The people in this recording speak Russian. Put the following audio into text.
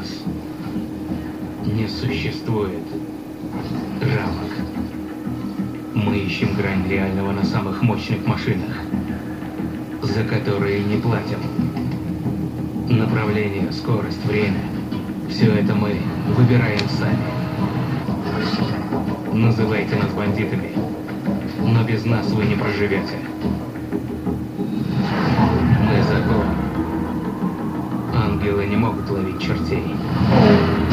нас. Не существует рамок. Мы ищем грань реального на самых мощных машинах, за которые не платим. Направление, скорость, время – все это мы выбираем сами. Называйте нас бандитами, но без нас вы не проживете. Мы закон. Ангелы не могут ловить чертей.